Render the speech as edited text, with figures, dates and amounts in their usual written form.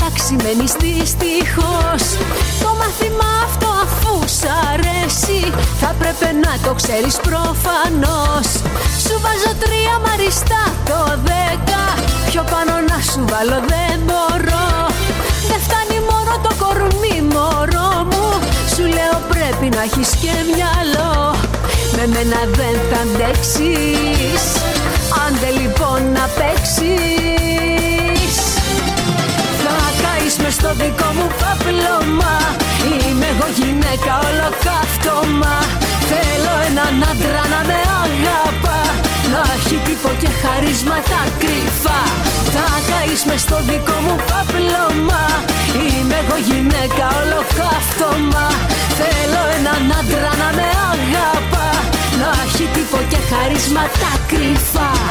παραταξιμένη δυστυχώς. Το μάθημα αυτό αφού σ' αρέσει θα πρέπει να το ξέρεις προφανώς. Σου βάζω 3 μαριστά το 10, πιο πάνω να σου βάλω δεν μπορώ. Δεν φτάνει μόνο το κορμί μωρό μου, σου λέω πρέπει να έχεις και μυαλό. Με μένα δεν θα αντέξεις, άντε λοιπόν να παίξεις. Θα καείς μες στο δικό μου παπλώμα, είμαι εγώ γυναίκα ολοκαύτωμα. Θέλω έναν άντρα να με αγαπά, να έχει τύπο και χαρίσματα κρυφά. Θα καείς μες στο δικό μου παπλώμα, είμαι εγώ γυναίκα ολοκαύτωμα. Θέλω έναν άντρα να με αγαπά, να έχει τύπο και χαρίσματα κρυφά.